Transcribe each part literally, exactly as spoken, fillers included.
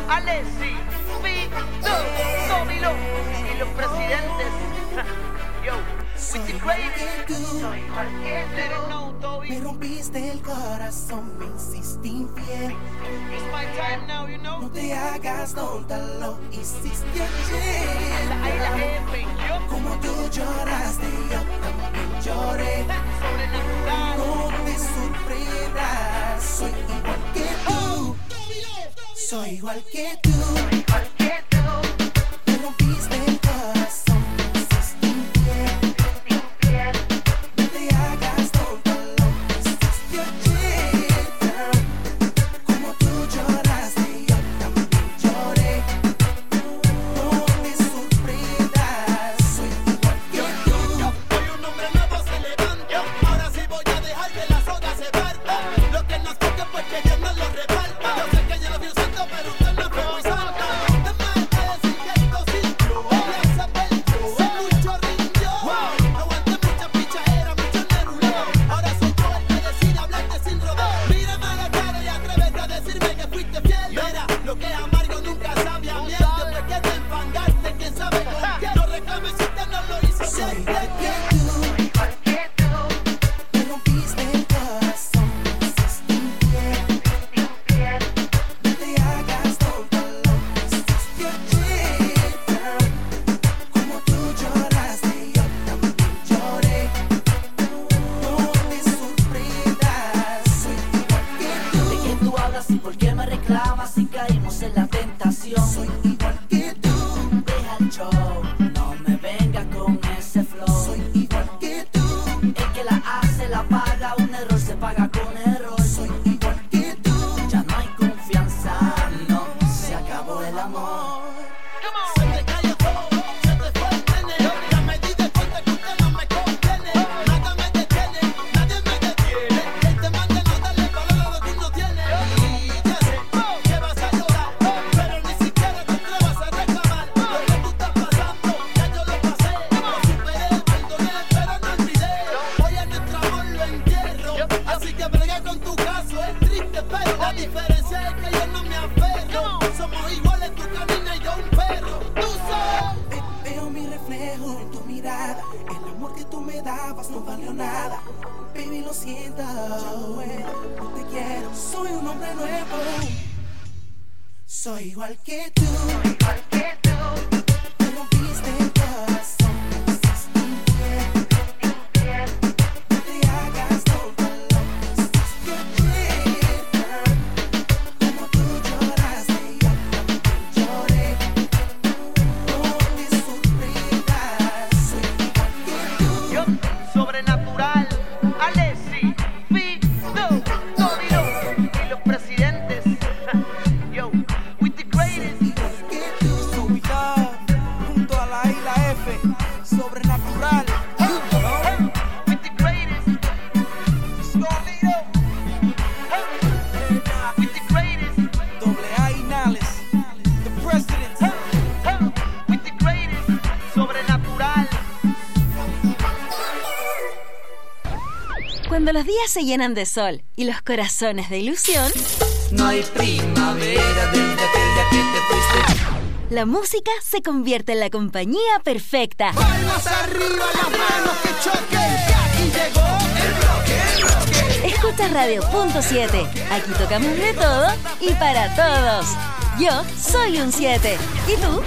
Alessi, Vito, Tomilo y los presidentes. Yo, with the greatest. Soy cualquier no, Toby. Me rompiste el corazón, me hiciste infiel. It's my time now, you know. No te hagas tonta, lo hiciste ayer. Ahí la F, yo. Como tú lloraste, yo también lloré. Sobrenatural. No te sorprendas, soy igual que tú. Soy igual que tú. Soy igual que tú. Me rompiste el corazón, me hiciste infiel. Infiel. No te hagas tonta, lo hiciste ayer. Como tú lloraste, yo también lloré. No te sorprendas, soy igual que tú. Hoy un hombre nuevo se levanta. Ahora sí voy a dejar que la soga se parta. Lo que nos toque pues que Dios nos lo reparta. Yo sé que yo lo vi un santo, pero usted no fue muy santa. Es más que decir que esto sí. Ella se perdió, se mucho rindió. Aguanté mucha pichadera, mucho neruleo. Ahora soy yo el que decide hablarte sin rodeo. Mírame a la cara y atrévete a decirme que fuiste fiel. Mira, lo que es amargo nunca sabe a miel. Después que te enfangaste, quién sabe con quién. No reclames si usted no lo hizo Soy bien. igual que tú. Igual que tú. Me rompiste el corazón, me hiciste infiel. Infiel. No te hagas tonta, lo hiciste ayer. Como tú lloraste, yo también lloré. No te sorprendas, soy igual que tú. ¿De quién tú hablas y por qué me reclamas si caímos en la tentación? Soy igual que tú. Deja el show, no me venga con ese flow. Soy igual que tú. El que la hace la paga, un error se paga con error. Soy igual que tú. Ya no hay confianza, no, se acabó el amor. Se te cayó todo, se te fue el nene. Ya me di de cuenta que usted no me conviene. Nada me detiene, nadie me detiene. Él te manda no darle valor a lo que uno tiene. Y ya sé que vas a llorar, pero ni siquiera te atrevas a reclamar. Lo que tú estás pasando, ya yo lo pasé. Lo superé, perdoné, pero no olvidé. Hoy a nuestro amor lo entierro. Así que brega con tu caso, es triste, pero la diferencia es que yo no me aferro. Somos iguales, tú caminas y yo un perro. Tú sabes. Ve- Veo mi reflejo en tu mirada. El amor que tú me dabas no valió nada. Baby, lo siento. Ya no puedo, no te quiero. Soy un hombre nuevo. Soy igual que tú. Igual que tú. Me rompiste el corazón, me hiciste infiel. Infiel. No te hagas tonta, lo hiciste ayer. Como tú lloraste, yo también lloré. No te sorprendas, soy igual que tú. Yo, sobrenatural, Alessi, Vito, Tomilo y los presidentes. Yo, with the greatest. Igual que tú. Ubicado junto a la isla F, sobrenatural. With the greatest. Sonido, With the greatest. doble A y Nales, the president. With the greatest. Sobrenatural. Cuando los días se llenan de sol y los corazones de ilusión, No hay primavera desde aquel día que te fuiste. la música se convierte en la compañía perfecta. Palmas arriba, las manos que choquen. Aquí llegó el bloque, el bloque. Escucha Radio Punto siete. Aquí tocamos de todo y para todos. Yo soy un siete. ¿Y tú?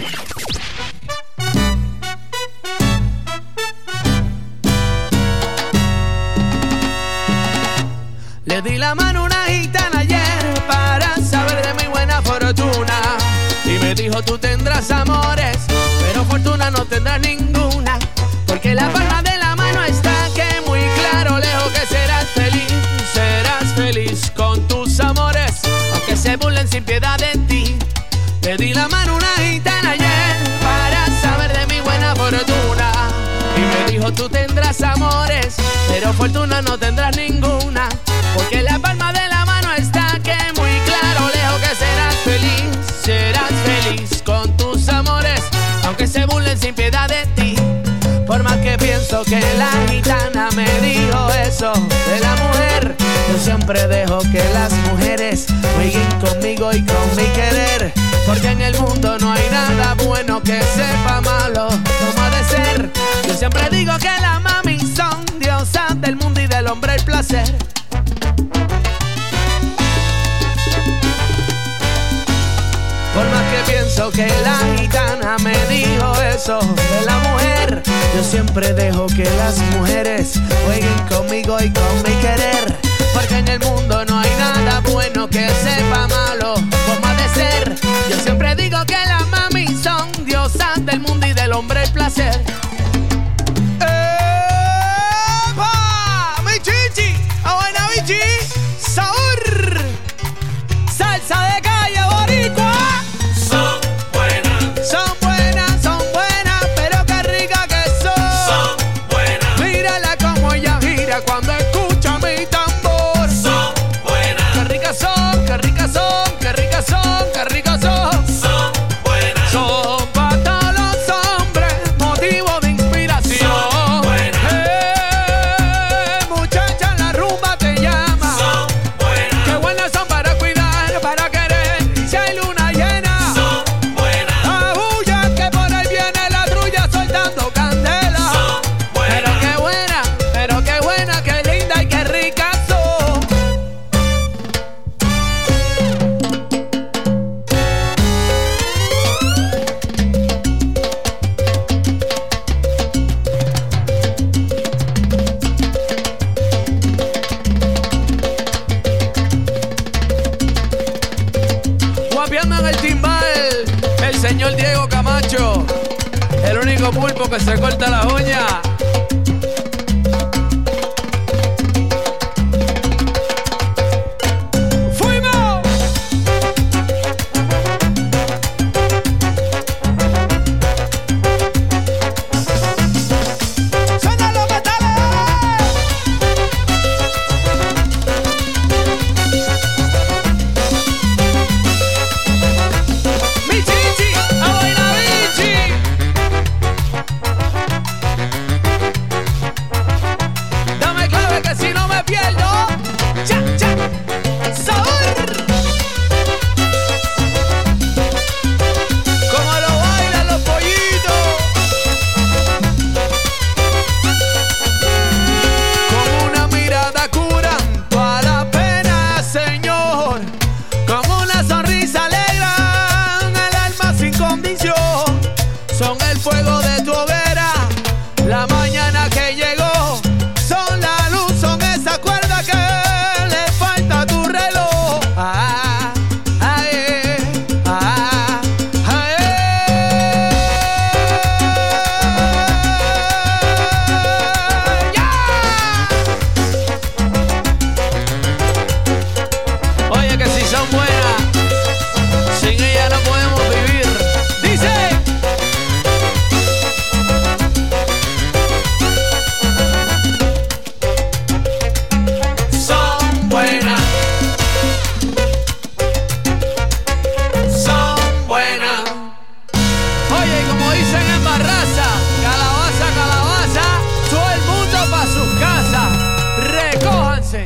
Le di la mano a una gitana ayer para saber de mi buena fortuna. Y me dijo, tú tendrás amores, pero fortuna no tendrás ninguna. Porque la palma de la mano está que muy claro, lejos que serás feliz. Serás feliz con tus amores, aunque se burlen sin piedad de ti. Le di la mano a una gitana ayer para saber de mi buena fortuna. Y me dijo, tú tendrás amores, pero fortuna no tendrás ninguna. Porque la palma de la mano está que muy claro, lejos que serás feliz. Serás feliz con tus amores, aunque se burlen sin piedad de ti. Por más que pienso que la gitana me dijo eso de la mujer, yo siempre dejo que las mujeres jueguen conmigo y con mi querer, porque en el mundo no hay nada bueno que sepa malo como ha de ser. Yo siempre digo que las mami son diosas del mundo y del hombre el placer. Por más que pienso que la gitana me dijo eso de la mujer, yo siempre dejo que las mujeres jueguen conmigo y con mi querer, porque en el mundo no hay nada bueno que sepa malo como ha de ser. Yo siempre digo que las mami son diosas del mundo y del hombre el placer. ¡Epa! ¡Mi chichi! ¡A buena bichi! ¡Sabor! ¡Salsa de calle boricua! Son buenas, Son buenas, son buenas, pero qué rica que son. son buenas, Mírala como ella gira cuando escucha mi tambor. son Qué buenas, ricas son, qué ricas son, qué ricas son, qué ricas son. son buenas, Son para todos los hombres motivo de inspiración. Son buenas. Eh, muchacha, la rumba te llama. son buenas, Qué buenas son para cuidar, para querer. Si hay luna llena, son buenas, aúlla que por ahí viene la trulla soltando candela. son Pero buenas, qué buena, pero qué buena, qué linda y qué rica son. Guapiando en el timbal, el señor Diego Camacho, el único pulpo que se corta las uñas. ¡Fuimos! ¡Suenan los metales! ¡Mi chichi! ¡A buena bichi! Dame clave que si no me pierdo. ¡Cha, cha! ¡Sabor! Como lo bailan los pollitos. Con una mirada curan toda la pena, Señor. Con una sonrisa alegran el alma sin condición. Son el fuego de tu hoguera, la mañana que llegó. Son la luz, son esa cuerda que le falta a tu reloj. Ah, ah, eh, ah, ah, eh. ¡Ya! Oye, que si son buenas, sin ella no podemos vivir. Dice. Son buenas, son buenas. Oye, y como dicen en Barraza, calabaza, calabaza, todo el mundo pa' sus casas. Recójanse.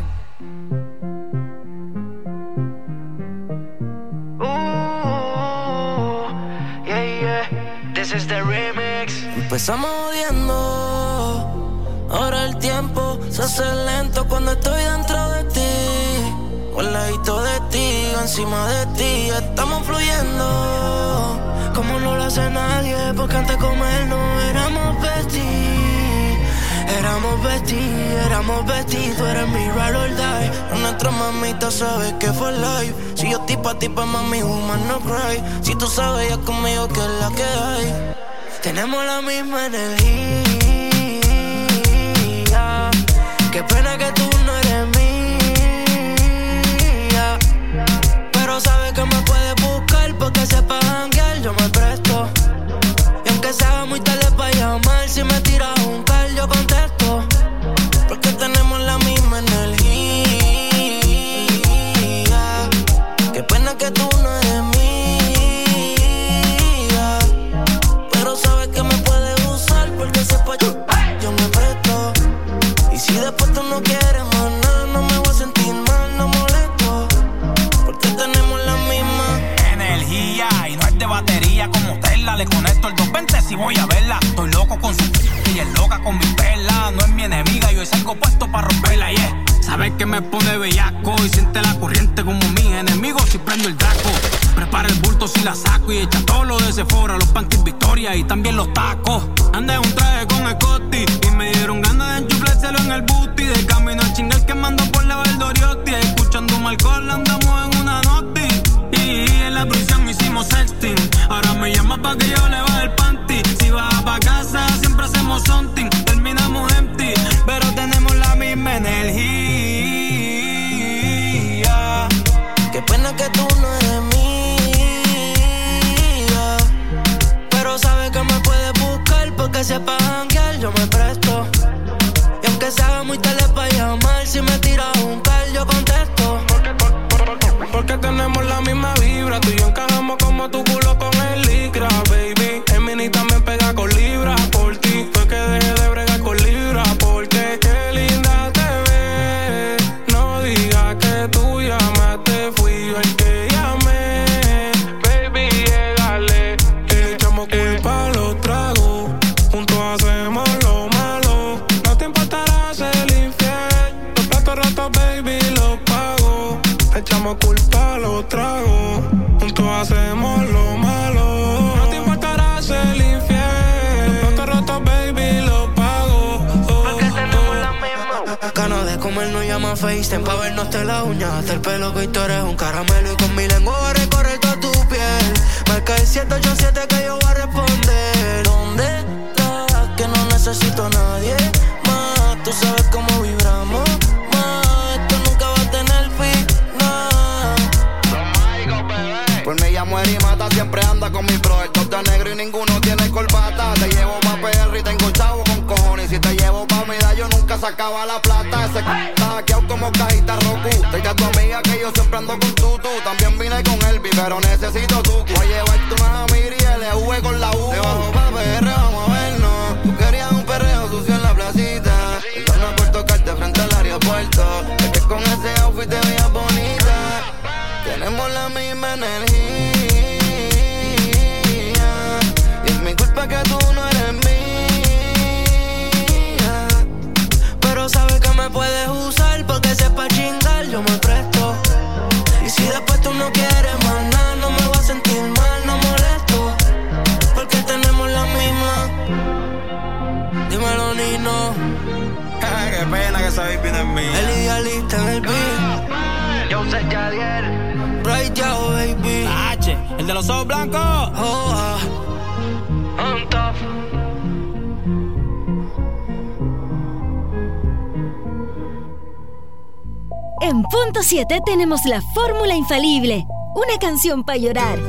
Yeah, yeah. This is the remix. Empezamos odiando, ahora el tiempo se hace lento cuando estoy dentro de ti. Al ladito de ti, encima de ti, estamos fluyendo como no lo hace nadie, porque antes de comer no éramos besties. Éramos besties, éramos besties, tú eres mi ride or die. Nuestra mamita sabe que fue live. Si yo tipo a ti, pa' mami, woman no cry. Si tú sabes ya conmigo que es la que hay. Tenemos la misma energía. Qué pena que tú no eres mía. Pero sabes que me puedes buscar porque sepa janguear, yo me presto. Y aunque sea muy tarde para llamar, si me tiras un call yo contesto. Porque tenemos la misma energía. Qué pena que tú no eres mía. Pero sabes que me puedes usar porque sepa yo, yo me presto. Y si después tú no quieres energía y no es de batería como Tesla. Le conecto el doscientos veinte si voy a verla. Estoy loco con su y es loca con mi perla. No es mi enemiga, yo salgo puesto para romperla, yeah. Sabes que me pone bellaco y siente la corriente como mis enemigos si prendo el draco. Prepara el bulto si la saco y echa todo lo de Sephora, los panties Victoria y también los tacos. Andé en un traje con Scotty y me dieron ganas de enchuflárselo en el booty. De camino a chingar quemando por la Valdoriotti. Escuchando un alcohol andamos en una noti. Y en la prisión hicimos sexting. Ahora me llama pa' que yo le baje el panty. Si vas pa' casa siempre hacemos something. Terminamos empty, pero tenemos la misma energía. Qué pena que tú no eres mía, pero sabes que me puedes buscar porque si es pa' janguear yo me presto. Y aunque se haga muy tarde pa' llamar, si me tiras un call yo contesto. Porque, por, por, por, porque tenemos la misma vibra, tú y yo encajamos como tu culo con el licra, baby. El mini también pega con libra, por ti fue que dejé de bregar con libra, porque qué linda te ves. No digas que tú llamaste, fui yo el que llamé. Baby, llegale, y le echamos culpa a los tragos. Juntos hacemos lo malo, no te importará ser infiel. Los platos rotos, baby, los pago. Le echamos culpa a los tragos. Juntos hacemos lo malo, no te importará ser infiel. Los platos rotos, baby, los pago. Oh, porque tenemos la misma. Ganas de comer no llama FaceTime pa' vernos de la uña hasta el pelo, que tú eres un caramelo. Y con mi lengua voy a recorrer toda tu piel. Marca el siete ocho siete que yo voy a responder. ¿Dónde estás? Que no necesito a nadie más. Tú sabes cómo vibramos más. Esto nunca va a tener final. Por mí ella muere y mata, siempre anda con mi bro. El top de negro y ninguno tiene corbata. Te llevo pa' P R y tengo chavo con cojones. Y si te llevo pa' unidad yo nunca sacaba la plata. Ese c*** está hackeado como cajita Roku. Te a tu amiga que yo siempre ando con tutu. También vine con Elvis, pero necesito tu. Voy a llevarte unas amigas y L V con la U. Te bajo pa' P R, vamos a vernos. Tú querías un perreo sucio en la placita. Entonces por tocarte frente al aeropuerto. Es que con ese outfit te veías bonita. Tenemos la misma energía. Y es mi culpa que tú no eres mía, pero sabes que me puedes usar porque si es pa' chingar yo me presto. Y si después tú no quieres más nada, no me voy a sentir mal, no molesto, porque tenemos la misma. Dímelo, Nino. Qué pena que esa baby no es mía. El idealista en el beat. Yo sé Jadiel. Right Yao, baby. H, el de los ojos blancos. Oh, ah. On top. En punto siete tenemos la fórmula infalible. Una canción para llorar.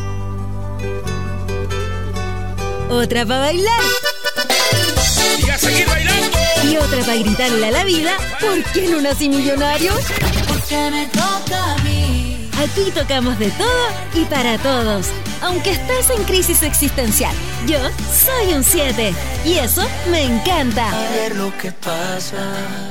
Otra para bailar. Y a seguir bailando. Y otra para gritarle a la vida, ¿por qué no nací millonario? Porque me toca a mí. Aquí tocamos de todo y para todos. Aunque estés en crisis existencial, yo soy un siete. Y eso me encanta. A ver lo que pasa.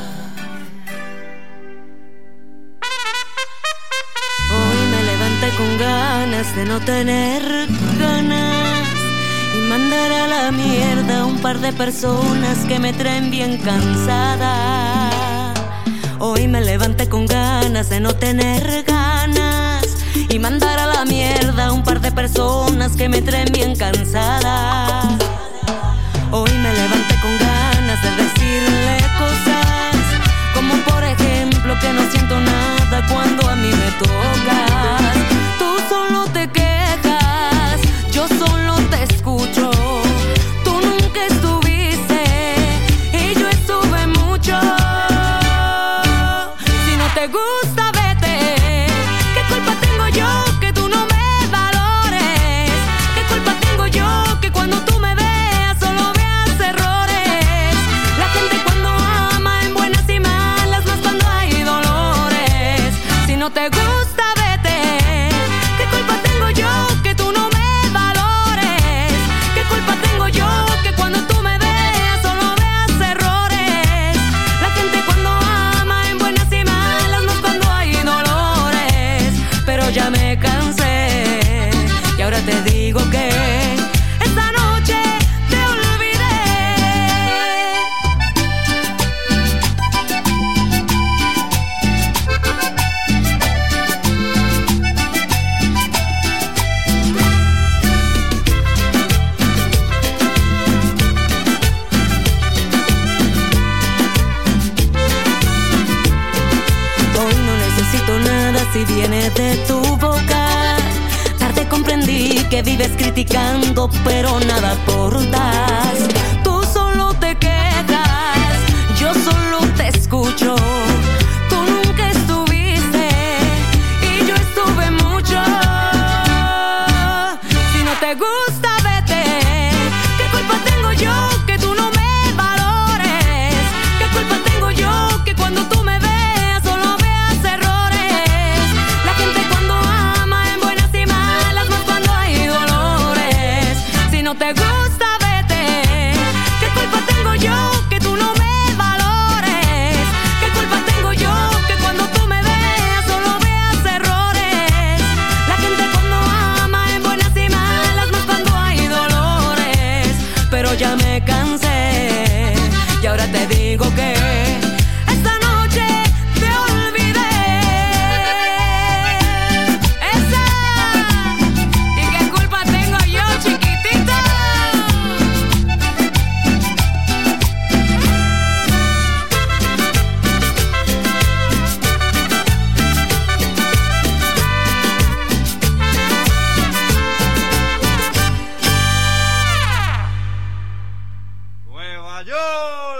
Hoy me levanté con ganas de no tener ganas y mandar a la mierda a un par de personas que me traen bien cansada. Hoy me levanté con ganas de no tener ganas y mandar a la mierda a un par de personas que me traen bien cansada. Hoy me levanté con ganas de decirle cosas como por ejemplo que no siento nada cuando a mí me tocas. Tú solo te quejas, yo solo te escucho. Tú nunca estuviste y yo estuve mucho. Si no te gusta, vete. ¿Qué culpa tengo yo que tú no me valores? ¿Qué culpa tengo yo que cuando tú me de tu boca. Tarde comprendí que vives criticando, pero nada aportas. Tú solo te quejas, yo solo te escucho. Tú nunca estuviste y yo estuve mucho. Si no te gusta, vete. ¿Qué culpa tengo yo que tú no me valores? ¿Qué culpa tengo yo que cuando tú me veas solo veas errores? La gente cuando ama en buenas y malas, más cuando hay dolores. Si no te gusta, vete. ¿Qué culpa tengo yo que tú no me valores? ¿Qué culpa tengo yo que cuando tú me veas solo veas errores? La gente cuando ama en buenas y malas, más cuando hay dolores. Pero ya me cansé y ahora te digo que esta noche te olvidé. Esa. ¿Y qué culpa tengo yo, chiquitita? Nueva York.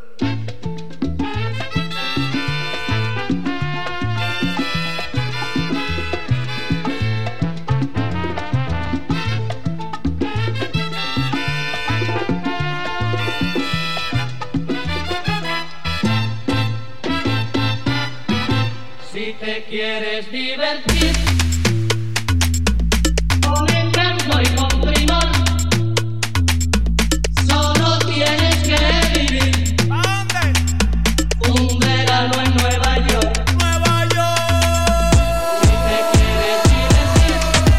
Si te quieres divertir con encanto y con primor, solo tienes que vivir un verano en Nueva York. Nueva York. Si te quieres divertir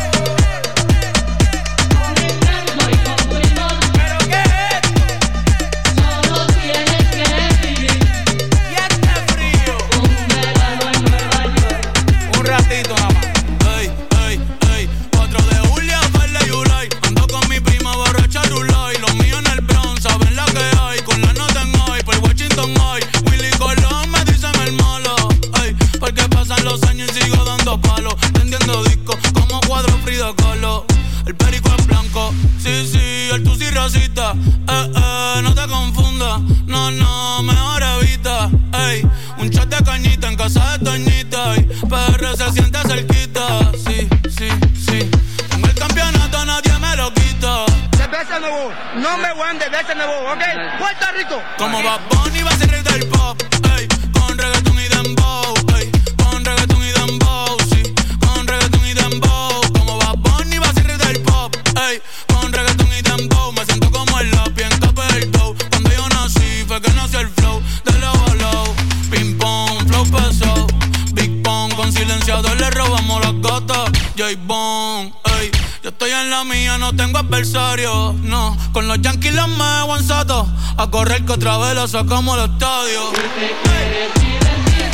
con encanto y con primor, ¿Pero qué es? solo tienes que vivir ¿Y este frío? un verano en Nueva York. Un ratito nada más. Ey, ey, ey. cuatro de julio, Verde y Ulay. Ando con mi prima borracha Rulay. Los míos en el Bronx, saben la que hay. Con la nota en hoy, por Washington hoy. Willy Colón me dicen el malo. Ey, porque pasan los años y sigo dando palos. Vendiendo discos como cuadro Frida Kahlo. El perico es blanco, sí, sí, el tusi racista. Eh, eh, no te confundas, no, no, mejor evita. Ey, un chat de cañita en casa de Toñita. Y P R se siente cerquita, sí, sí, sí. Tengo el campeonato, nadie me lo quita. Cerveza nuevo, number one de cerveza nuevo, ¿ok? Puerto Rico. Como Bad Bunny va a ser rey del pop, ey, con reggaeton y dembow, ey, con reggaeton y dembow, sí, con reggaeton y dembow. Como Bad Bunny va a ser rey del pop, ey, con reggaeton y dembow. Me siento como el lápiz en capa del dough. Cuando yo nací fue que nació el flow de low a low. Ping pong, flow pesado, Big Pong, con silenciador le robamos las gatas. J-Bone, ey, yo estoy en la mía, no tengo adversario, no. Con los Yankees los me aguanzato, a correr que otra vez la sacamos al estadio. Si te quieres divertir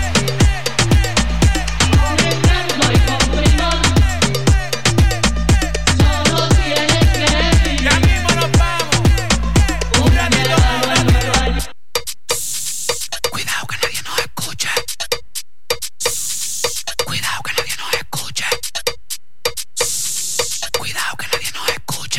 con encanto y con primor, solo tienes que vivir Ya mismo nos vamos. un verano en Nueva York. Cuidado que nadie nos escuche. Cuidado que nadie nos escuche. Cuidado que nadie nos escuche.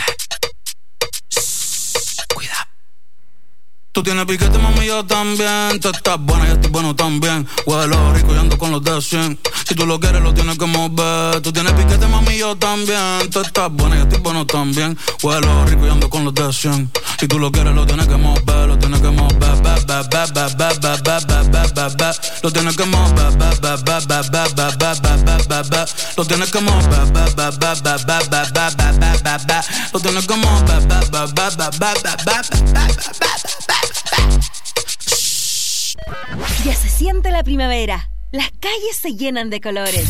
Cuidado. Tú tienes piquete, mami, yo también. Tú estás buena, yo estoy bueno también. Huelo rico y ando con los de cien. Si tú lo quieres, lo tienes que mover. Tú tienes piquete, mami, yo también. Tú estás buena, yo estoy bueno también. Huelo rico y ando con los de cien. Si tú lo quieres, lo tienes que mover. Lo tienes que mover, ba, ba, ba, ba, ba, ba, ba, ba, ba, ba, ba. Lo tienes que mover, ba, ba, ba, ba, ba, ba, ba, ba, ba, ba, ba. Lo tienes que mover, ba, ba, ba, ba, ba, ba, ba, ba, ba, ba, ba. Lo tienes que mover, ba, ba, ba, ba, ba, ba, ba, ba, ba. Ya se siente la primavera. Las calles se llenan de colores.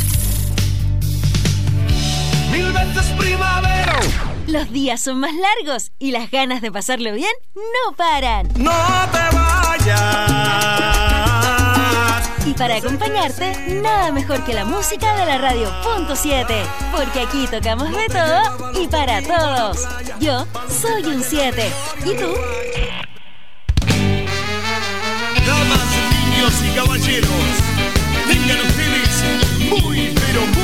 Mil veces primavera. Los días son más largos y las ganas de pasarlo bien no paran. No te vayas. Y para acompañarte, nada mejor que la música de la radio punto siete. Porque aquí tocamos de todo y para todos. Yo soy un siete. ¿Y tú? Damas, niños y caballeros, tengan ustedes muy, pero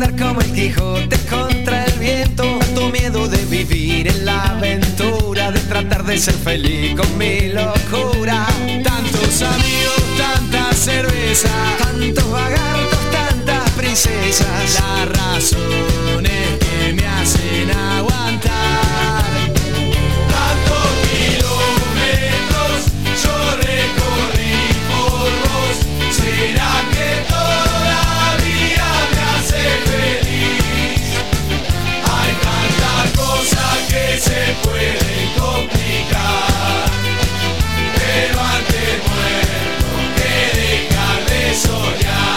nadar como el Quijote contra el viento. Tanto miedo de vivir en la aventura, de tratar de ser feliz con mi locura. Tantos amigos, tanta cerveza, tantos vagartos, tantas princesas. Las razones que me hacen aguantar tantos kilómetros yo recorrí por vos. ¿Será que todavía me hace feliz? Hay tantas cosas que se pueden complicar, pero antes muerto que dejar de soñar.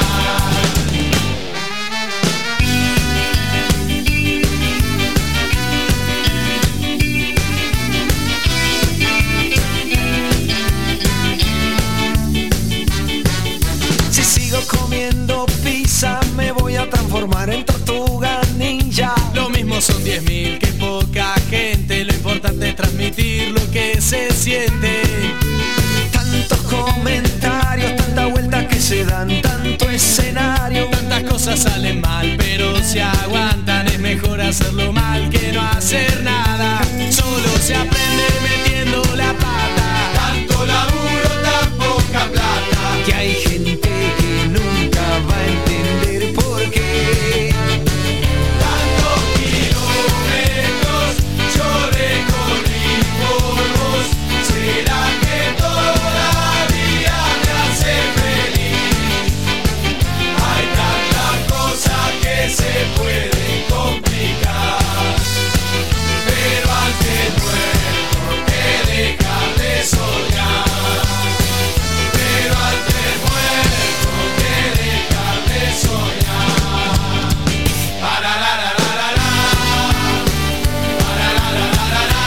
Si sigo comiendo pizza me voy a transformar en tortuga ninja. Lo mismo son diez mil que poca gente, lo importante es transmitir lo que se siente. Tantos comentarios, tanta vuelta que se dan, tanto escenario. Tantas cosas salen mal, pero se aguantan. Es mejor hacerlo mal que no hacer nada. Solo se aprende metiendo la pata. Tanto laburo, tan poca plata, que hay gente que nunca va a entender por qué. Tantos kilómetros yo recorrí por vos. ¿Será que todavía me hace feliz? Hay tantas cosas que se pueden complicar, pero antes muerto que dejar de soñar. Pero antes muerto que dejar de soñar. Para la la la la la. Para la la la la la.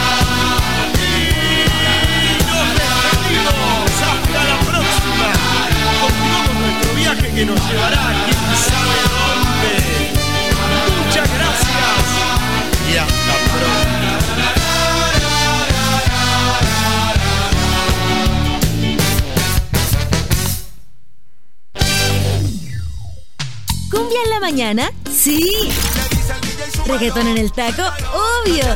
Hasta la próxima. Continuamos nuestro viaje que nos llevará quién sabe a dónde. Muchas gracias y hasta pronto. ¿Cumbia en la mañana? ¡Sí! ¿Reggaetón en el taco? ¡Obvio!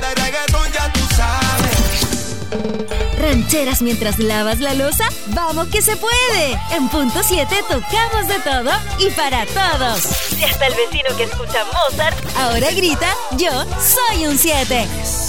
¿Rancheras mientras lavas la loza? ¡Vamos que se puede! En Punto siete tocamos de todo y para todos. Si hasta el vecino que escucha Mozart ahora grita, yo soy un siete.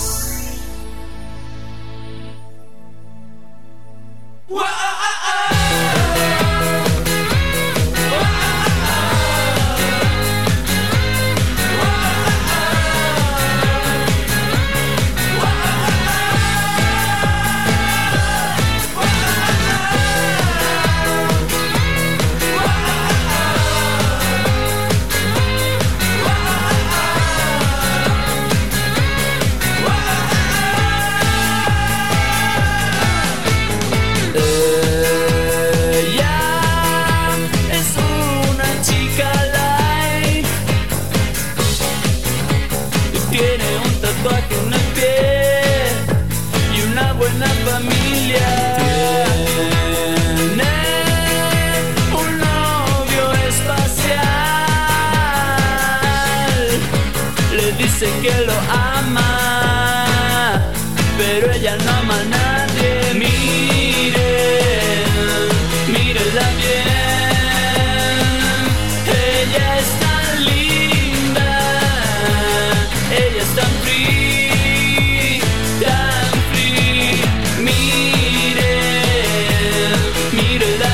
Dice que lo ama, pero ella no ama a nadie. Mire, mírela bien. Ella es tan linda, ella es tan free, tan free. Mire, mírela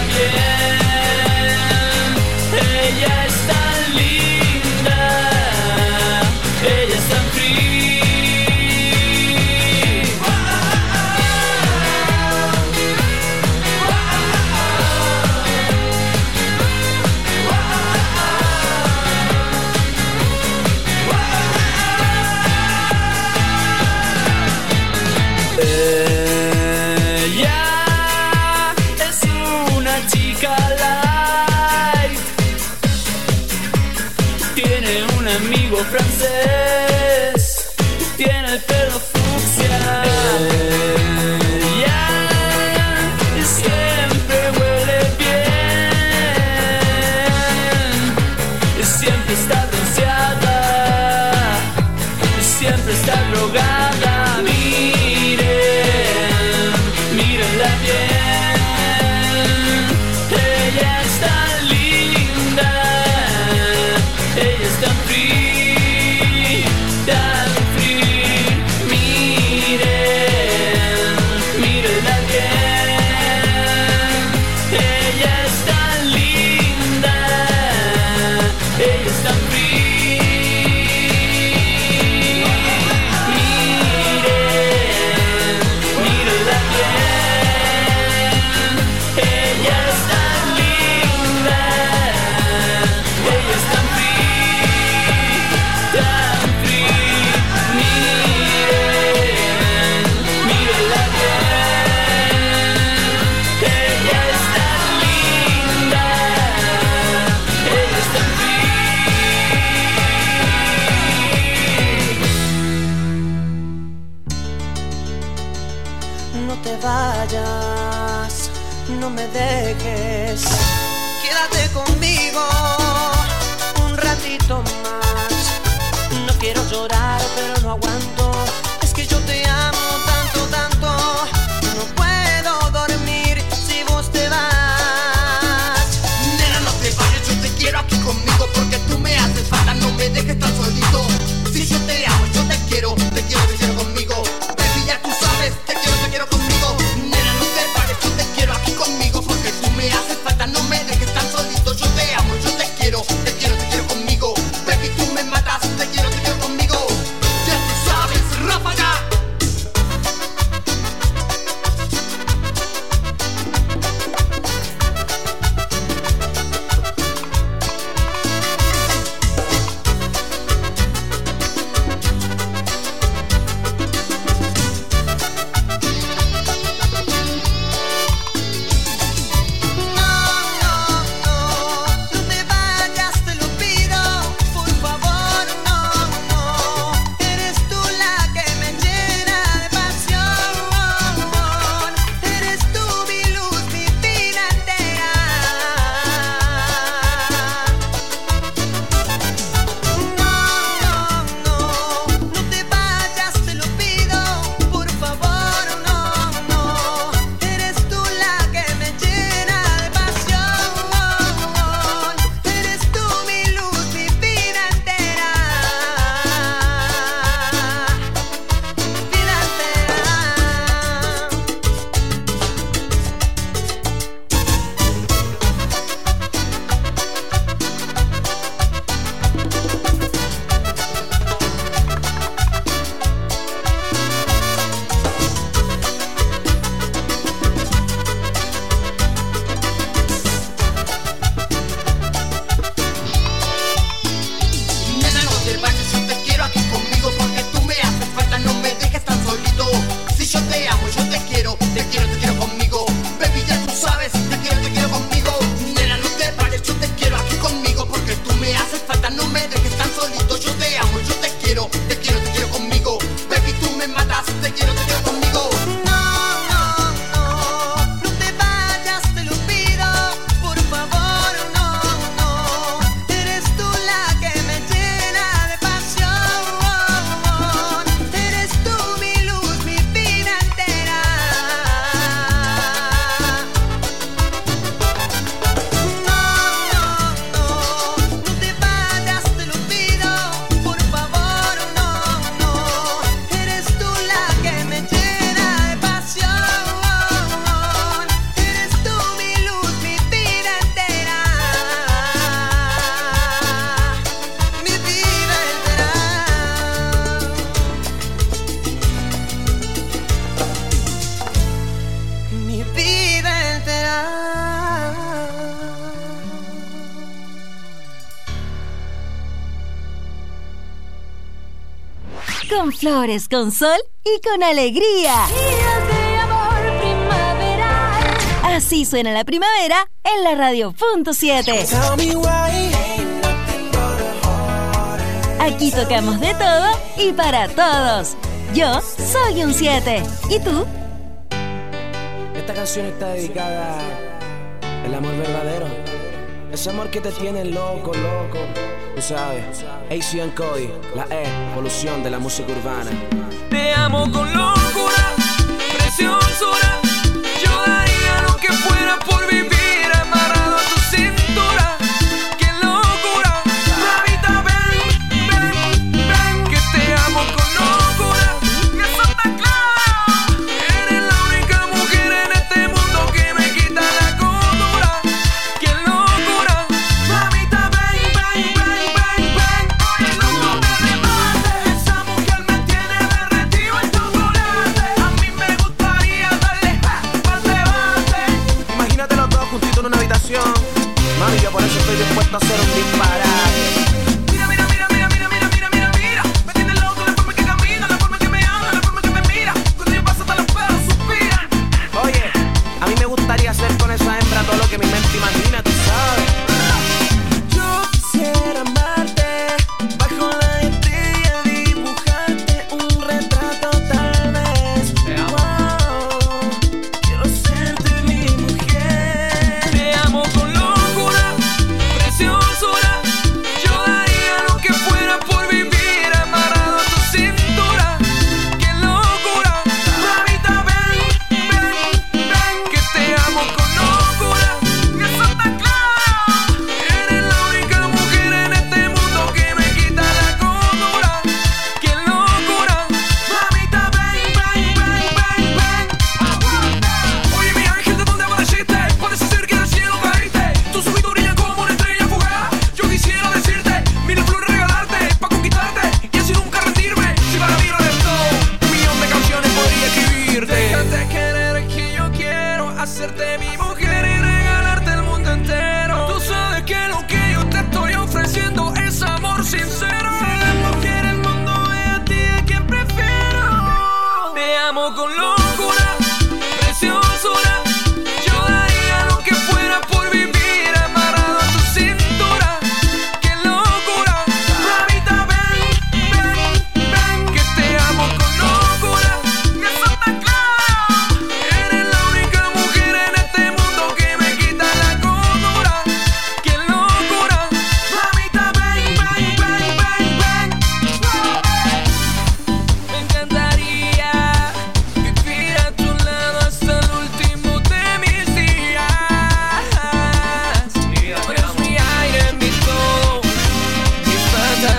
bien. Ella es tan linda, ella es tan free. Ella es una chica light, tiene un amigo francés, tiene el pelo fucsia. Ella siempre huele bien, siempre está bronceada. No me dejes, quédate conmigo un ratito más. No quiero llorar, pero no aguanto. Es que yo te amo tanto, tanto. No puedo dormir si vos te vas. Nena, no te vayas, yo te quiero aquí conmigo, porque tú me haces falta, no me dejes tan solito. Si yo te amo, yo te quiero, te quiero, te quiero conmigo. Baby, ya tú sabes, te quiero, te quiero conmigo. Nena, no te vayas, yo te quiero aquí conmigo, porque tú me haces falta, no me dejes tan solito. Yo te amo, yo te quiero, te quiero, te quiero conmigo. Baby, tú me matas, te quiero, te quiero conmigo. Ya tú sabes, ráfaga. Con flores, con sol y con alegría. Días de amor primaveral. Así suena la primavera en la radio punto siete. Aquí tocamos de todo y para todos. Yo soy un siete. ¿Y tú? Esta canción está dedicada al amor verdadero. Ese amor que te tiene loco, loco. Tú sabes, A C and Cody, la E, evolución de la música urbana. Te amo con locura, preciosura. Yo daría lo que fuera por vivir amarrado a tu cintura. ¡Qué locura! Mamita, ven, ven, ven. Que te amo con locura. Y eso está claro. Eres la única mujer en este mundo que me quita la cordura. ¡Qué locura! Mamita, ven, ven, ven, ven, ven.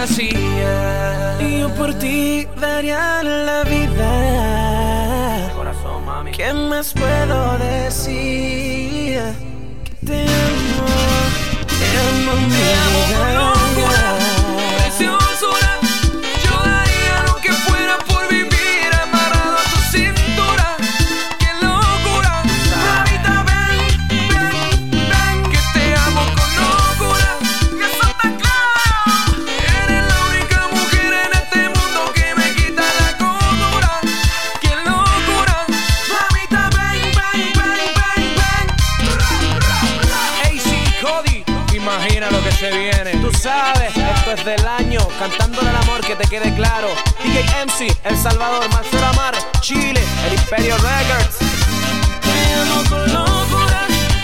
fantasía. Y yo por ti daría la vida. Corazón, mami. ¿Qué más puedo decir? Que te amo, te amo, Te amo con locura, preciosura. Yo daría lo que fuera por vivir amarrado a tu cintura. ¡Qué locura! Mamita, ven, ven, ven, que te amo con locura. Y eso está claro. Eres la única mujer en este mundo que me quita la cordura. ¡Qué locura! Mamita, ven, ven, ven, ven, ven. A C Cody, imagina lo que se viene. Tú sabes, esto es del año, cantándole al amor, que te quede claro. D J M C, El Salvador, Marcelo Amar, Chile, El Imperio Records. Te amo con locura.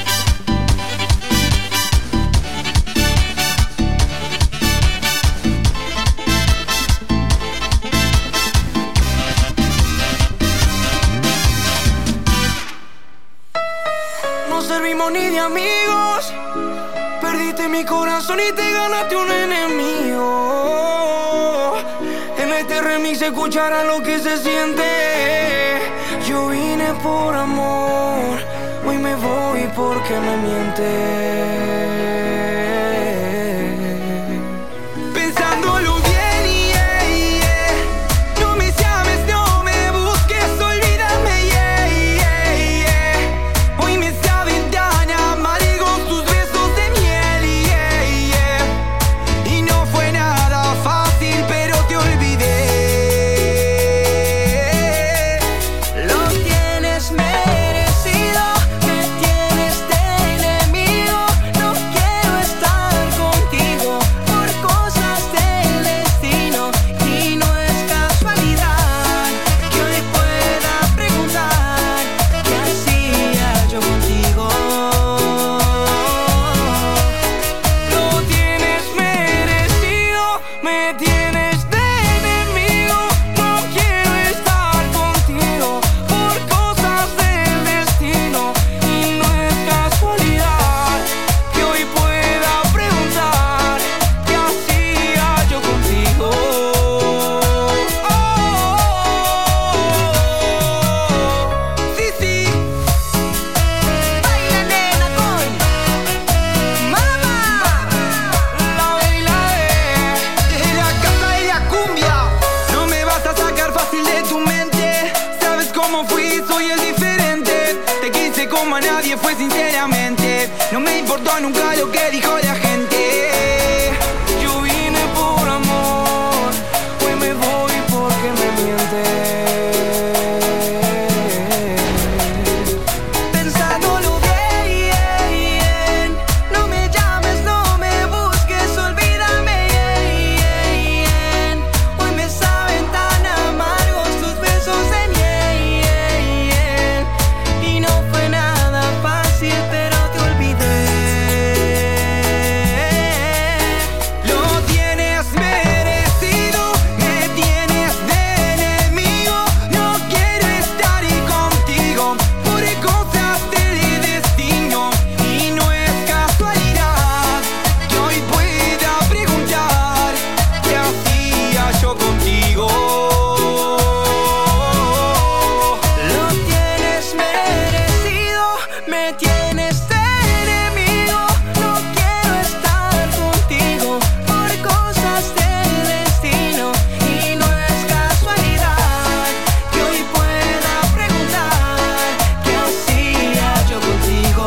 No servimos ni de amigos. Perdiste mi corazón y te ganaste un enemigo. En este remix se escuchará lo que se siente. Yo vine por amor, hoy me voy porque me mientes. Pensándolo bien, yeah, yeah. No me llames, no me busques, olvídame, yeah, yeah, yeah. Hoy me saben tan amargos tus besos de miel, yeah, yeah. Y no fue nada fácil, pero te olvidé. Lo tienes merecido, me tienes de enemigo. No quiero estar contigo por cosas del destino. Y no es casualidad que hoy pueda preguntar qué hacía yo contigo. Lo tienes merecido, me tienes de enemigo. No quiero estar contigo por cosas del destino. Y no es casualidad que hoy pueda preguntar qué hacía yo contigo. Sí, sí. Baila, nena, con mamá. La B y la E. Desde la casa de la cumbia. No me vas a sacar fácil de tu mente. Sabes cómo fui, soy el diferente. Te quise como a nadie, fue sinceramente. No me importó nunca lo que dijo la gente. Yo vine por amor, hoy me voy porque me mientes. Pensándolo bien, bien. No me llames, no me busques, olvídame, bien. Hoy me saben tan amargos tus besos de miel. Y no fue nada fácil, pero te olvidé. Lo tienes merecido, me tienes de enemigo. No quiero estar contigo por cosas del destino. Y no es casualidad que hoy pueda preguntar qué hacía yo contigo. Lo tienes merecido, me tienes de enemigo. No quiero estar contigo por cosas del destino. Y no es casualidad que hoy pueda preguntar qué hacía yo contigo.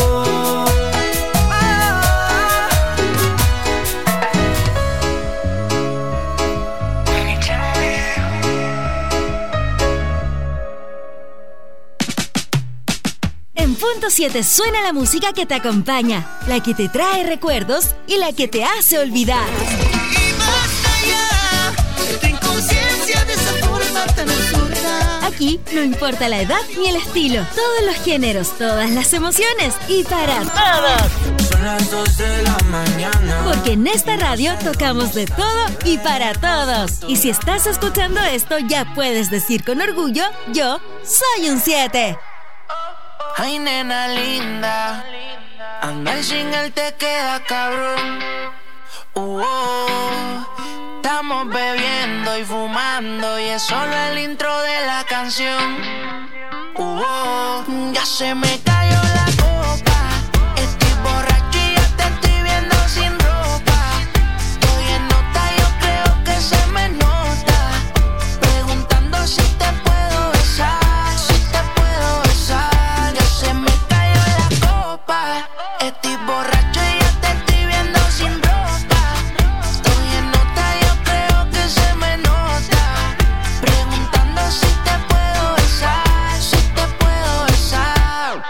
En punto siete suena la música que te acompaña, la que te trae recuerdos y la que te hace olvidar. Y basta ya de tu inconsciencia de esa forma tan absurda. Aquí no importa la edad ni el estilo, todos los géneros, todas las emociones y para todos. Son las dos de la mañana. Porque en esta radio tocamos de todo y para todos. Y si estás escuchando esto, ya puedes decir con orgullo, yo soy un siete. Ay, nena linda, andar sin él te queda cabrón. Uh, oh, Estamos bebiendo y fumando y es solo el intro de la canción. Uh, oh, ya se me cayó la copa. Estoy borracho y ya te estoy viendo sin ropa. Estoy en nota, yo creo que se me nota. Preguntando si te puedo besar, si te puedo besar. Ya se me cayó la copa. Estoy borracho y ya te estoy viendo sin ropa. Estoy en nota, yo creo que se me nota. Preguntando si te puedo besar, si te puedo besar.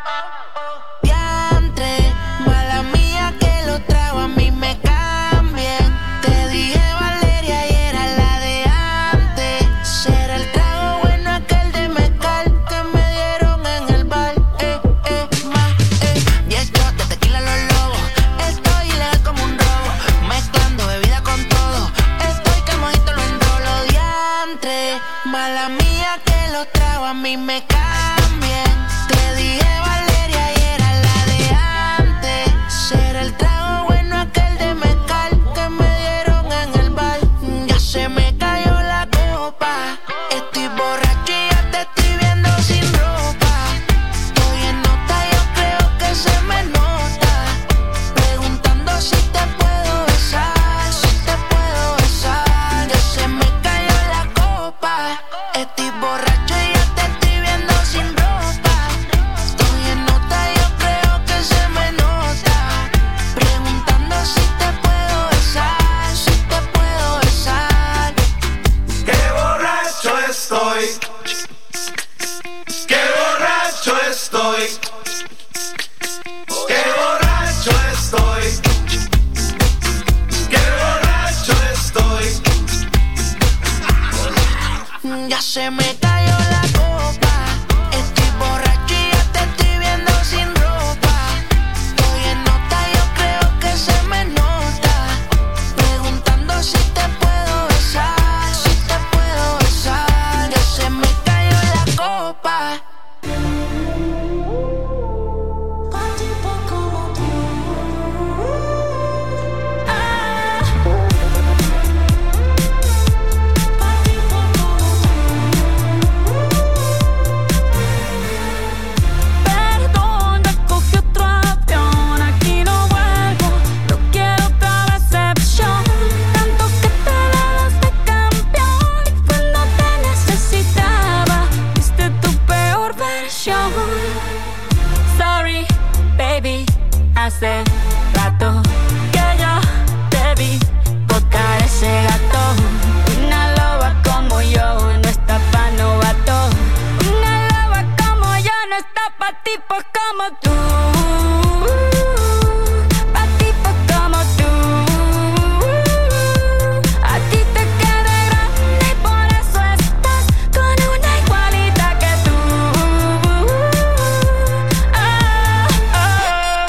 Diantre, mala mía que lo trago, a mí me cambien. Te dije Valeria y era la de antes. Será el trago bueno aquel de mezcal que me dieron en el bar. Eh, eh, más, eh. Diez shots de tequila los lobos. Estoy ilegal como un robo, mezclando bebida con todo. Estoy que el mojito lo enrolo. Diantre, mala mía que lo trago, a mí me cambien. Te dije Valeria y era la de antes. Será el trago bueno aquel de mezcal que me dieron en el bar. Ya se me cayó la copa. Estoy borracho y ya te estoy viendo sin ropa. Estoy en nota, yo creo que se me nota. Preguntando si te puedo besar, si te puedo besar. Ya se me cayó la copa. Estoy borracho y ya te estoy viendo sin ropa. Estoy en nota, yo creo que se me nota. Preguntando si te puedo besar, si te puedo besar. Qué borracho estoy. Qué borracho estoy. Qué borracho estoy. Qué borracho estoy. Ya se me cayó la copa. Estoy borracho y ya te estoy viendo sin ropa. Estoy en nota, yo creo que se me nota. Preguntando si te puedo besar, si te puedo besar. Ya se me cayó la copa. Perdón, ya cogí otro avión, aquí no vuelvo, no quiero otra decepción. Tanto que te dabas de campeón y cuando te necesitaba, viste tu peor versión. Sorry, baby, hace rato que yo te vi tocar ese gato. Una loba como yo no está pa' novato. Una loba como yo no está pa' tipos como tú. Pa' tipos como tú. A ti te queda grande y por eso estás con una igualita que tú. Ah, ah.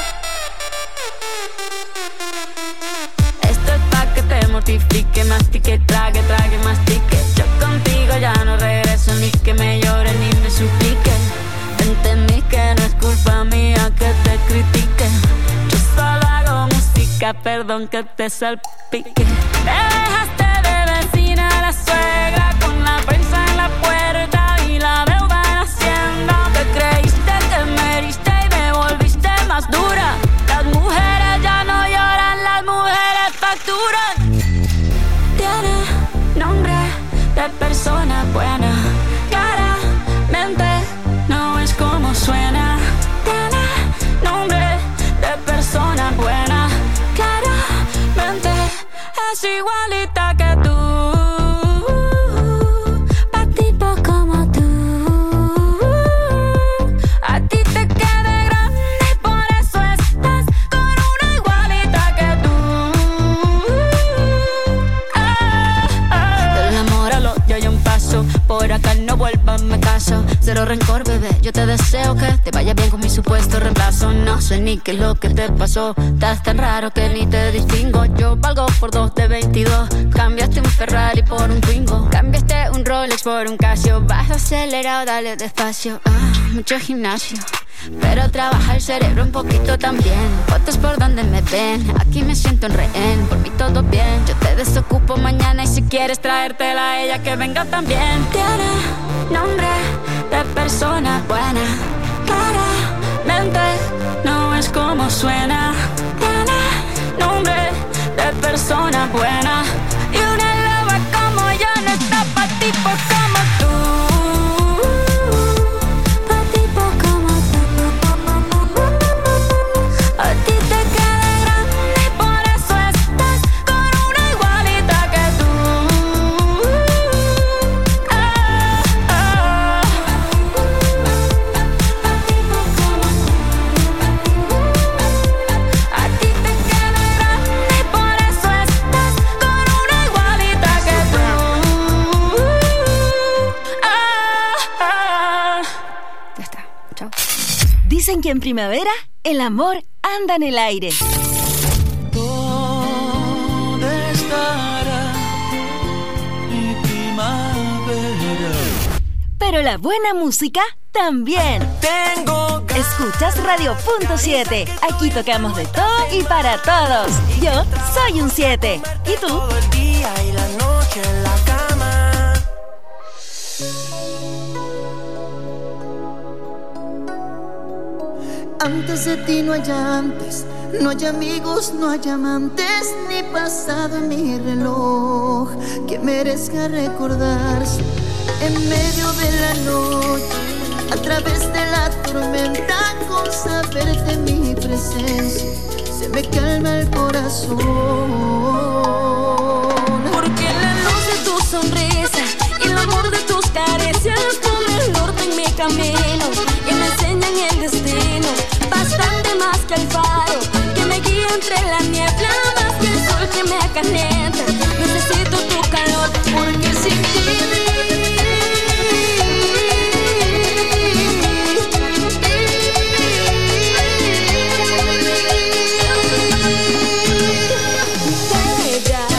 Esto es pa' que te mortifique, mastique, trague, trague, mastique. Yo contigo ya no regreso, ni que me llore ni me suplique. Entendí que no es culpa mía que te critique. Yo solo hago música, perdón que te salpique. Te dejaste de vecina a la suegra con la prensa en la puerta y la deuda en Hacienda. Te creíste que me heriste y me volviste más dura. Las mujeres ya no lloran, las mujeres facturan. Tiene nombre de persona buena, claramente no es como suena. Tiene nombre de persona buena, claramente es igualita que tú. Pa' tipo como tú. A ti te queda grande y por eso estás con una igualita que tú. Ah, ah. Del amor al odio hay un paso, por acá no vuelvas, me caso. Cero rencor, bebé, yo te deseo que te vaya bien con mi supuesto reemplazo. No sé ni qué es lo que te pasó, estás tan raro que ni te distingo. Yo valgo por dos de veintidós, cambiaste Cambiaste un Ferrari por un Twingo. Cambiaste un Rolex por un Casio. Vas acelerado, dale despacio. Ah, mucho gimnasio, pero trabaja el cerebro un poquito también. Fotos por donde me ven, aquí me siento en rehén. Por mí todo bien, yo te desocupo mañana. Y si quieres traértela a ella, que venga también. Tiene nombre de persona buena, claramente no es como suena. Tiene nombre de persona buena, y una loba como yo no está pa' tipos como tú. Dicen que en primavera el amor anda en el aire. ¿Dónde estará mi primavera? Pero la buena música también. Tengo Escuchas Radio Punto siete. Aquí tocamos de todo y para todos. Yo soy un siete. ¿Y tú? Todo el día y la noche en la cama. Antes de ti no hay antes, no hay amigos, no hay amantes, ni pasado en mi reloj que merezca recordarse. En medio de la noche, a través de la tormenta, con saberte en mi presencia, se me calma el corazón. Porque la luz de tu sonrisa y el amor de tus caricias ponen el norte en mi camino y me enseñan el destino. Bastante más que el faro que me guía entre la niebla, más que el sol que me acalienta. Necesito tu calor, porque sin ti bella,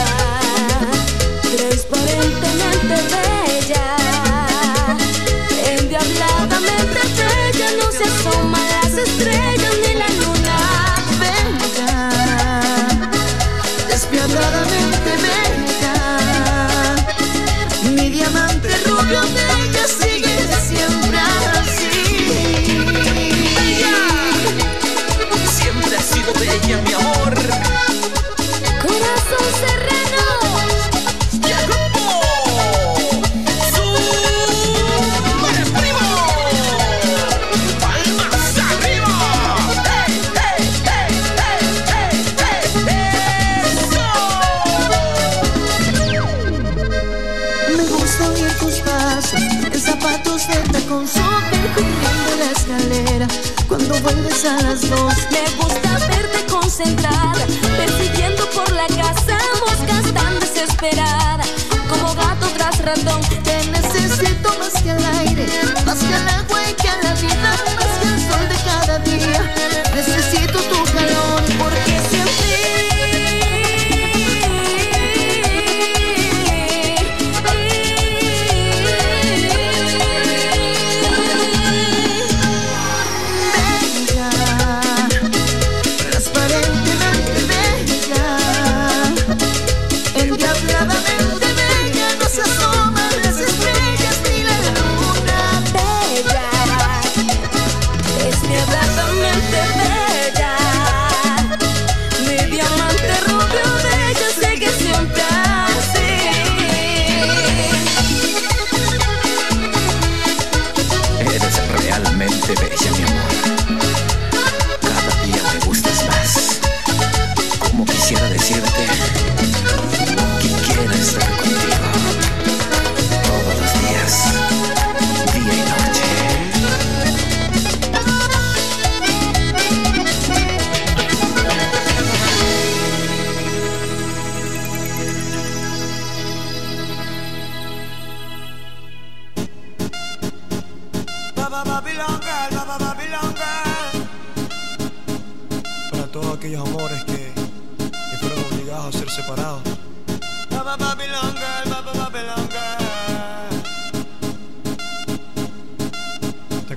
transparentemente bella, endiabladamente bella, no se asoma las estrellas ni la luna. Bella, despiadadamente bella, mi diamante rubio bella, sigue siempre así. Siempre ha sido bella, mi amor. Corazón serrano. Y el grupo Super Primo. Palmas arriba. Hey, hey, hey, hey, hey, hey, Me gusta oír tus pasos en zapatos de tacón, subir corriendo la escalera cuando vuelves a las dos. Me gusta verte concentrada, persiguiendo por la casa, moscas tan desesperada, como gato tras ratón. Te necesito más que al aire, más que al agua y que a la vida, más que al sol de cada día. Necesito tu calor, porque siempre transparentemente bella, endiabladamente bella, no se asoman las estrellas ni la luna. Bella, despiadadamente bella, mi diamante rubio bella, sé que siempre así. Eres realmente bella, mi amor. Cada día me gustas más. Como quisiera decirte que quiero estar contigo todos los días, día y noche. Baba Babylon Girl, Baba Babylon Girl. Para todos aquellos amores que, que fueron obligados a ser separados. Baba Babylon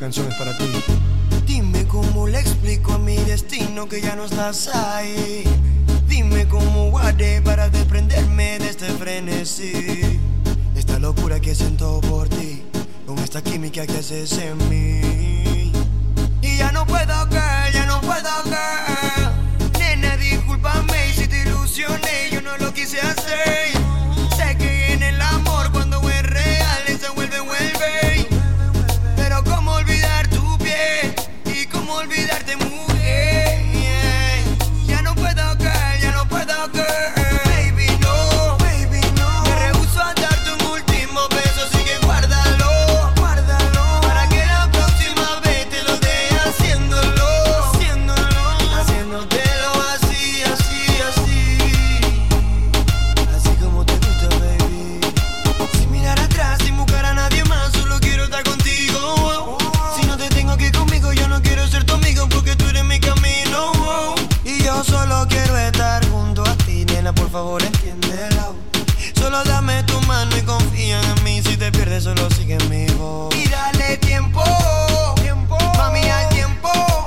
canción es para ti. Dime cómo le explico a mi destino que ya no estás ahí. Dime cómo haré para desprenderme de este frenesí. Esta locura que siento por ti, con esta química que haces en mí. Y ya no puedo, girl, ya no puedo, girl. Nena, discúlpame si te ilusioné, yo no lo quise hacer. Sé que en el amor cuando es real se vuelve, vuelve. Pero cómo olvidar tu piel y cómo olvidarte, mujer. Ya no puedo, girl, ya no puedo, girl. Baby, no, baby, no. Me rehúso a darte un último beso, así que guárdalo, guárdalo. Para que la próxima vez te lo dé haciéndolo, haciéndolo, haciéndotelo así, así, así. Así como te gusta, baby. Sin mirar atrás, sin buscar a nadie más, solo quiero estar contigo. Si no te tengo aquí conmigo, yo no quiero ser tu amigo porque tú eres mi camino. Y yo solo quiero estar junto a ti, nena, por favor entiéndelo. Solo dame tu mano y confía en mí. Si te pierdes, solo sigue mi voz. Y dale tiempo, tiempo, mami, al tiempo.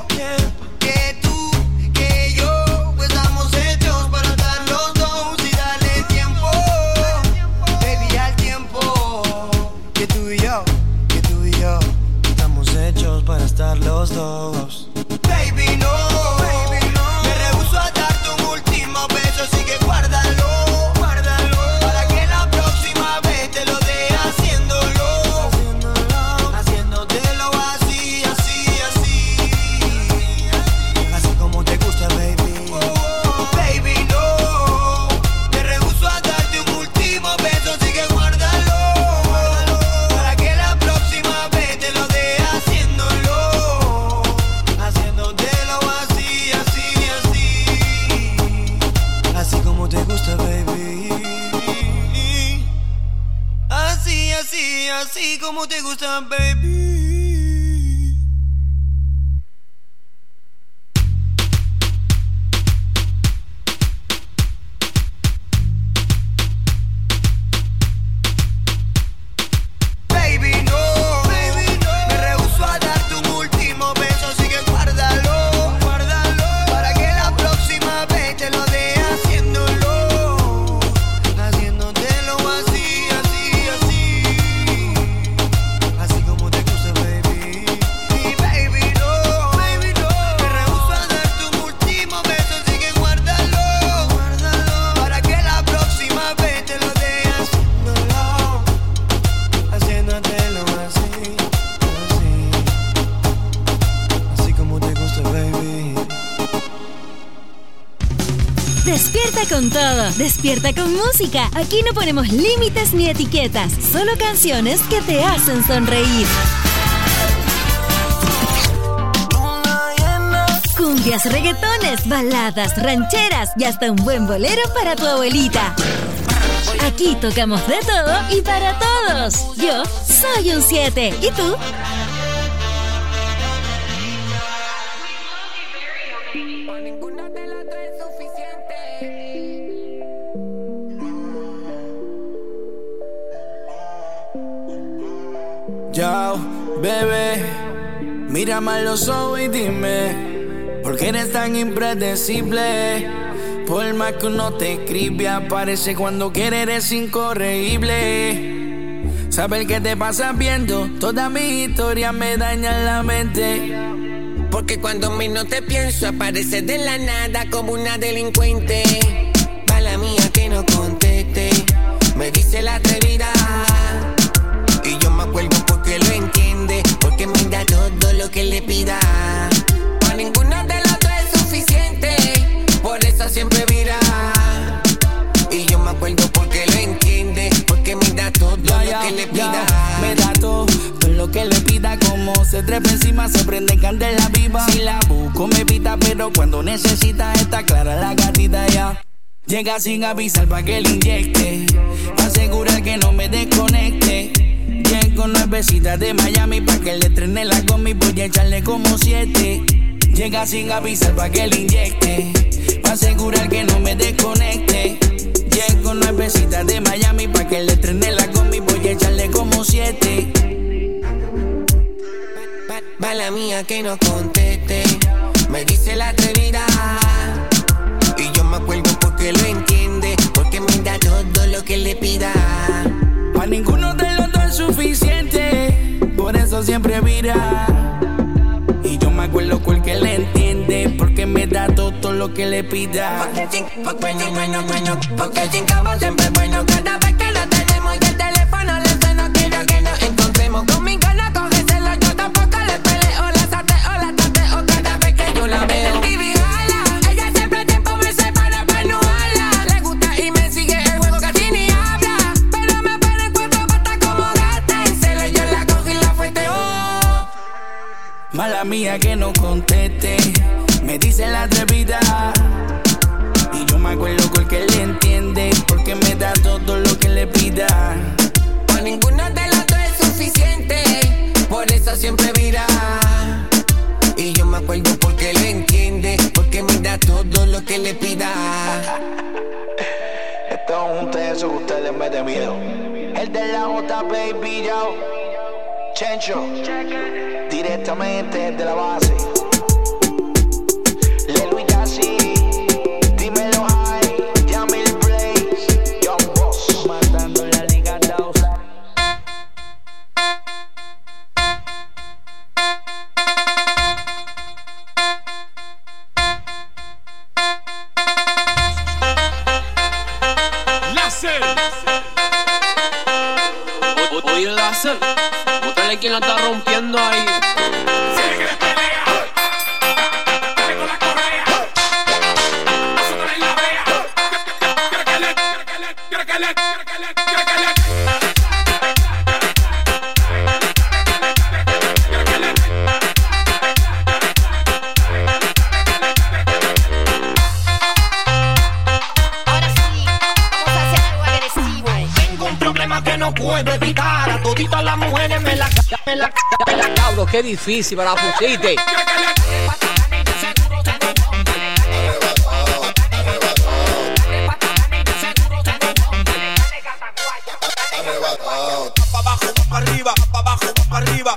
Que tú, que yo, pues estamos hechos para estar los dos. Y dale tiempo, baby, al tiempo. Que tú y yo, que tú y yo, estamos hechos para estar los dos. Baby, no, baby, no. Me rehúso a darte un último beso, así que guárdalo, guárdalo. Para que la próxima vez te lo dé haciéndolo, haciéndolo, haciéndotelo así, así, así. Así como te gusta, baby. Baby, no. Me rehúso a darte un último beso, así que guárdalo, guárdalo. Para que la próxima vez te lo dé haciéndolo, haciéndotelo así, así, así. Así como te gusta, baby. Así, así, así como te gusta, baby. Baby, no, baby, no. Me rehúso a darte un último beso, así que guárdalo, guárdalo. Para que la próxima vez te lo dé haciéndolo, haciéndotelo así, así, así. Así como te gusta, baby. Y baby, no, baby, no. Me rehúso a darte un último beso, así que guárdalo, guárdalo. Para que la próxima vez te lo dé haciéndolo, haciéndotelo así, así. Así como te gusta, baby. Despierta con todo, despierta con música. Aquí no ponemos límites ni etiquetas, solo canciones que te hacen sonreír. Cumbias, reggaetones, baladas, rancheras y hasta un buen bolero para tu abuelita. Aquí tocamos de todo y para todos. Yo soy un siete. ¿Y tú? Yo, bebé, mírame a los ojos y dime, ¿por qué eres tan impredecible? Por más que uno te escribe, aparece cuando quiere, eres incorregible. Saber qué te pasa viendo toda mi historia me daña la mente. Porque cuando menos te pienso, aparece de la nada como una delincuente. Mala mía que no conteste, me dice la atrevida. Y yo me acuerdo porque lo entiende, porque me da todo lo que le pida. Pa' ninguna de las dos es suficiente, por eso siempre vira. Y yo me acuerdo porque lo entiende, porque me da todo Ya, lo ya, que le ya, pida. me da todo, todo lo que le pida. Como se trepa encima, se prende candela viva. Si la busco me pita, pero cuando necesita está clara la gatita ya. Llega sin avisar pa' que le inyecte, pa' asegurar que no me desconecte. Llego nuevecita de Miami pa' que le estrene la gomi, voy a echarle como siete. Llega sin avisar pa' que le inyecte, pa' asegurar que no me desconecte. Llego nuevecita de Miami pa' que le estrene la gomi, voy a echarle como siete. Mala mía que no conteste, me dice la atrevida. Y yo me acuerdo porque lo entiende, porque me da todo lo que le pida. Pa' ninguno de los dos es suficiente, por eso siempre vira. Y yo me acuerdo porque le entiende, porque me da todo lo que le pida. Porque sin, porque sin, bueno, bueno, porque sin cama siempre es bueno. Cada vez que lo tenemos y el teléfono le suena, quiero que nos encontremos. Conmigo no cógeselo, yo tampoco le peleo. La sateo, la tateo cada vez que yo la veo. Y jala, ella siempre tiempo me separa para no hablar. Le gusta y me sigue el juego, casi ni habla. Pero me para en cuatro patas como gata. En celo yo la cojo y la fueteo. Mala mía que no conteste, me dice la atrevida. Y yo me acuerdo porque le entiende, porque me da todo lo que le pida. Para ninguno de los dos es suficiente, por eso siempre vira. Y yo me acuerdo porque le entiende, porque me da todo lo que le pida. Esto es un tenso que usted le mete miedo. El de la J, baby, yo. Chencho, directamente de la base. Lelo y Tassi, dímelo high, Yamil Blaze, Young Boss, matando la Liga dos. Láser. Oye, Láser, bótale quien la está rompiendo ahí. Puedo evitar a toditas las mujeres me la me la me la cabro, qué difícil para la pusiste. Pa' abajo, pa' arriba, pa' abajo, pa' arriba.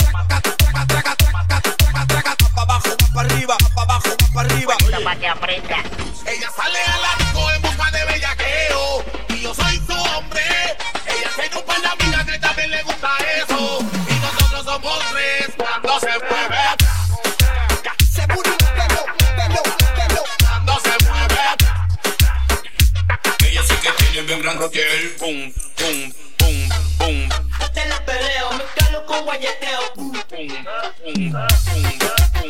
Pa' abajo, pa' arriba, pa' abajo, pa' arriba. Para que aprenda. Ella sale a la disco en busca de bellaqueo y yo soy su hombre. Ella se grupa en la amiga que también le gusta eso. Y nosotros somos tres cuando se mueve. Se mueve, pelo, pelo, pelo. Cuando se mueve. Ella sí que tiene bien gran roquel. Pum, pum, pum, pum. Te la peleo, me calo con guayeteo. Pum, pum, pum, pum.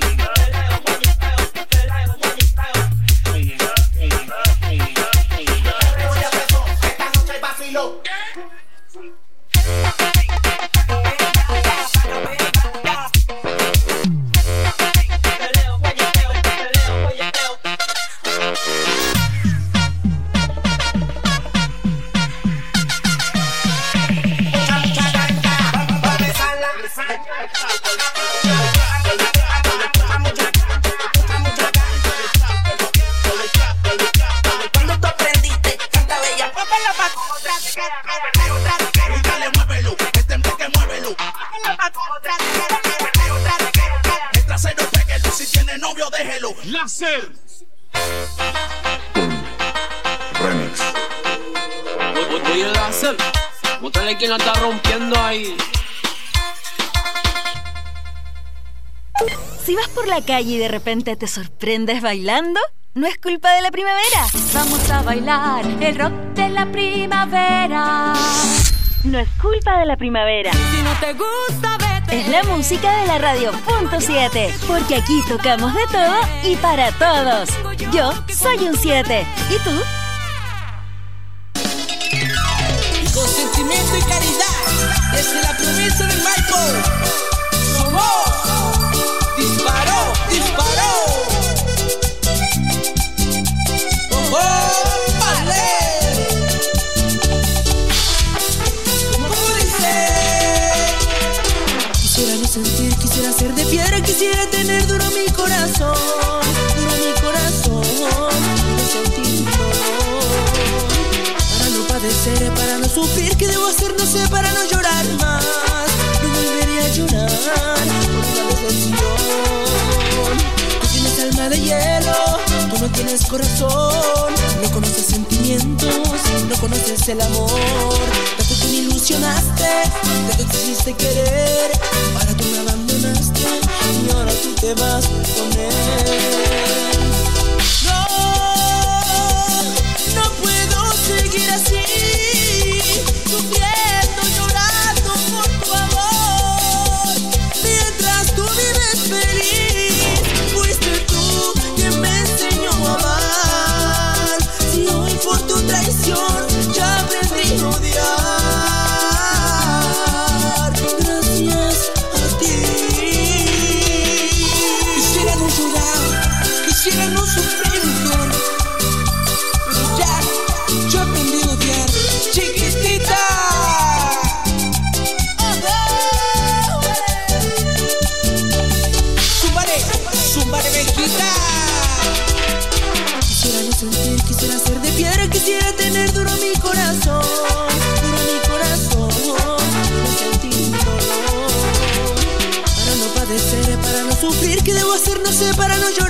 Láser. Remix. Oye, Láser, bótale quien la está rompiendo ahí. Si vas por la calle y de repente te sorprendes bailando, no es culpa de la primavera. Vamos a bailar el rock de la primavera. No es culpa de la primavera. Si no te gusta, vete. Es la música de la radio punto siete, porque aquí tocamos de todo y para todos. Yo soy un siete. ¿Y tú? Y con sentimiento y caridad, desde la promesa del Michael, somos Disparó, disparó. Oh, oh, vale. ¿Cómo dice? Quisiera no sentir, quisiera ser de piedra, quisiera tener duro mi corazón, duro mi corazón, y no sentir dolor. Para no padecer, para no sufrir, ¿qué debo hacer? No sé, para no llorar más. No volvería a llorar por una decepción. tienes corazón, no conoces sentimientos, no conoces el amor. Tanto que me ilusionaste, tanto te hiciste querer, ahora tú me abandonaste y ahora tú te vas con él. No, no puedo seguir así, sufriendo, llorando por tu amor, mientras tú vives feliz. Fuiste tú quien me enseñó a amar, si hoy por tu traición ya aprendí a odiar, gracias a ti. Quisiera no llorar, quisiera no sufrir, mujer, pero ya, yo aprendí a odiar, chiquitita. Zúmbale, zúmbale, viejita. Quisiera no sentir, quisiera ser de piedra, quisiera tener duro mi corazón, duro mi corazón, no sentir dolor, para no padecer, para no sufrir. ¿Qué debo hacer? No sé, para no llorar.